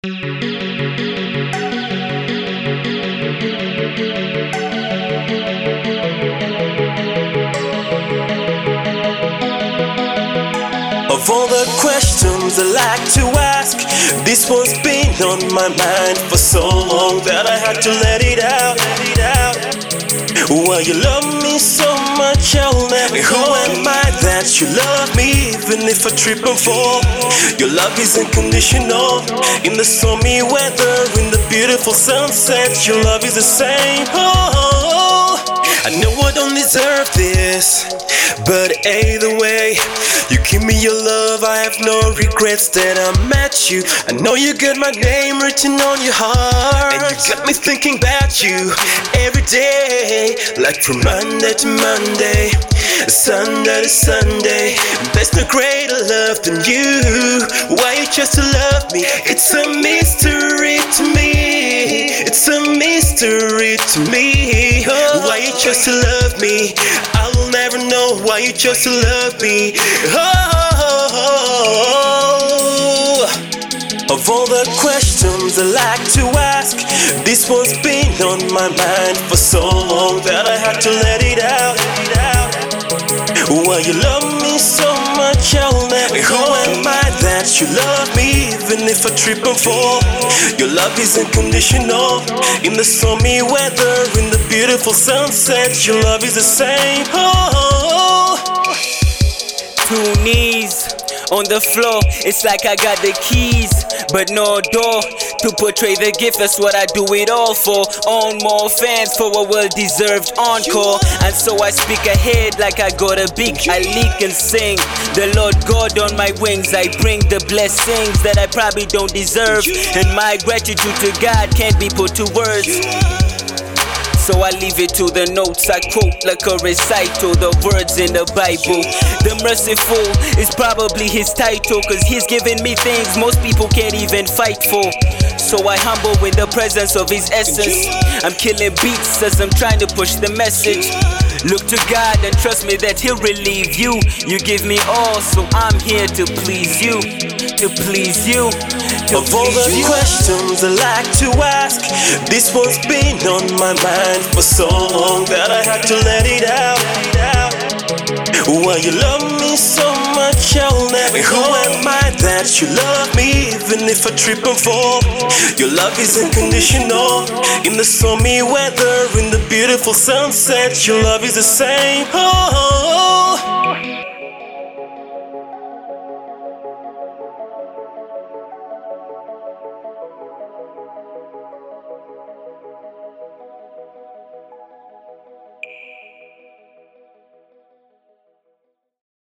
Of all the questions I like to ask, this one's been on my mind for so long that I had to let it out. Why you love me so much, I'll never know. Who am I that you love me even if I trip and fall? Your love is unconditional. In the stormy weather, in the beautiful sunset, your love is the same. Oh, I know I don't deserve this, but either way, you give me your love, I have no regrets that I met you. I know you got my name written on your heart, and you got me thinking about you every day, like from Monday to Monday, Sunday to Sunday. There's no greater love than you. Why you chose to love me? It's a mystery to me. It's a mystery to me. Oh, why you chose to love me? I will never know why you chose to love me. Oh, of all the questions I like to ask, this one's been on my mind for so long that I had to let it out. Why you love me so much, I'll never know. Who am I that you love me even if I trip and fall? Your love is unconditional. In the stormy weather, in the beautiful sunset, your love is the same. Oh, two knees on the floor, it's like I got the keys, but no door to portray the gift. That's what I do it all for. Own more fans for a well-deserved encore. And so I speak ahead like I got a beak. I leak and sing the Lord God on my wings. I bring the blessings that I probably don't deserve, and my gratitude to God can't be put to words. So I leave it to the notes. I quote like a recital, the words in the Bible. The merciful is probably his title, cause he's given me things most people can't even fight for. So I humble in the presence of his essence. I'm killing beats as I'm trying to push the message. Look to God and trust me that he'll relieve you. You give me all, so I'm here to please you. To please you. Of all the questions I like to ask, this one's been on my mind for so long that I had to let it out. Why you love me so much, I'll never know. Who am I that you love me even if I trip and fall? Your love is unconditional. In the stormy weather, in the beautiful sunset, your love is the same. Oh,